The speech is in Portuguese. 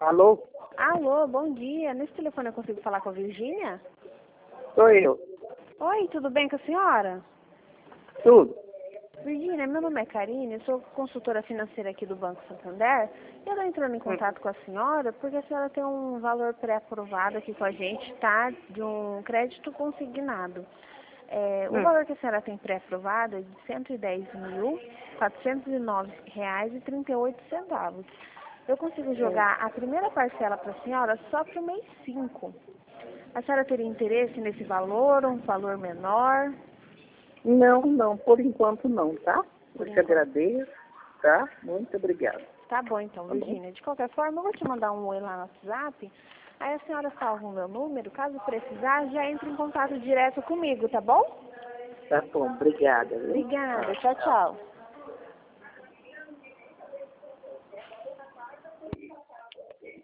Alô? Alô, bom dia. Nesse telefone eu consigo falar com a Virgínia? Sou eu. Oi, tudo bem com a senhora? Tudo. Virgínia, meu nome é Karine, eu sou consultora financeira aqui do Banco Santander. E eu estou entrando em contato com a senhora porque a senhora tem um valor pré-aprovado aqui com a gente, tá? De um crédito consignado. O valor que a senhora tem pré-aprovado é de R$ 110.409,38. Eu consigo jogar a primeira parcela para a senhora só para o mês 5. A senhora teria interesse nesse valor, um valor menor? Não, por enquanto não, tá? Por Eu te enquanto. agradeço, tá? Muito obrigada. Tá bom então, Tá bom? Virgínia. De qualquer forma, eu vou te mandar um oi lá no WhatsApp. Aí a senhora salva o meu número. Caso precisar, já entre em contato direto comigo, tá bom? Tá bom, obrigada, viu? Obrigada. Tchau, tchau.